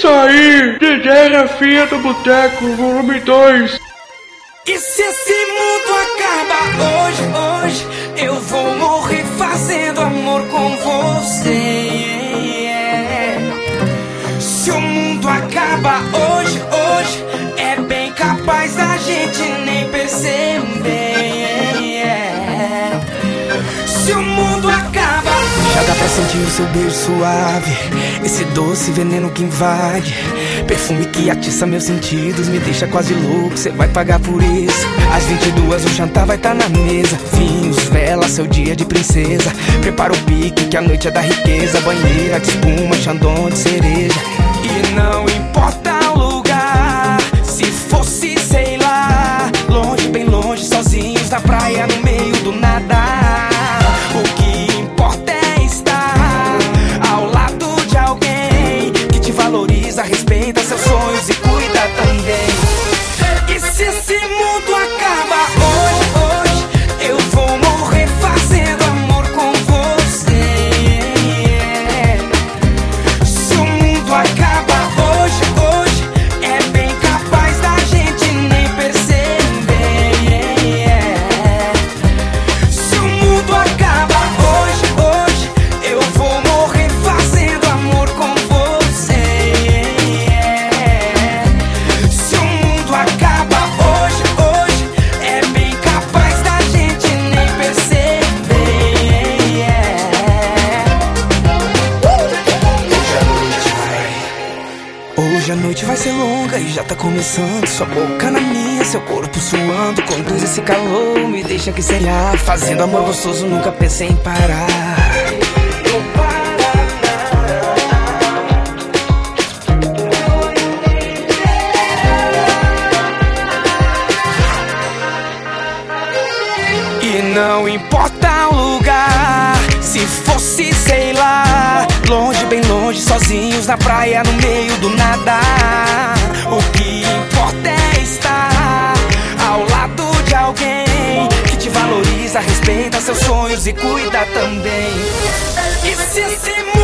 isso aí, DJ Rafinha do Boteco, volume 2. E se esse mundo acaba hoje, eu vou morrer fazendo amor com você. Se o mundo acaba hoje, é bem capaz da gente nem perceber. Se o mundo acaba, já dá pra sentir o seu beijo suave, esse doce veneno que invade, perfume que atiça meus sentidos, me deixa quase louco, cê vai pagar por isso. Às 22 o jantar vai tá na mesa, vinhos, vela, seu dia de princesa. Prepara o pique que a noite é da riqueza, banheira de espuma, chandon de cereja. E não importa o lugar, se fosse, sei lá, longe, bem longe, sozinhos na praia, no meio do nada. O que importa é estar ao lado de alguém que te valoriza, respeita seus sonhos e cuida também. E se esse mundo acaba hoje, eu vou morrer fazendo amor com você. Se o mundo acaba hoje, é bem capaz da gente nem perceber. Se o mundo acaba hoje, eu vou morrer fazendo amor com você. Se o mundo acaba hoje, é bem capaz da gente nem perceber. Hoje a noite vai ser longa e já tá começando. Sua boca na minha, seu corpo suando, conduz esse calor, me deixa que será. Fazendo amor gostoso, nunca pensei em parar. E não importa o lugar, se fosse, sei lá, longe, bem longe, sozinhos na praia, no meio do nada. O que importa é estar ao lado de alguém que te valoriza, respeita seus sonhos e cuida também. E se esse mundo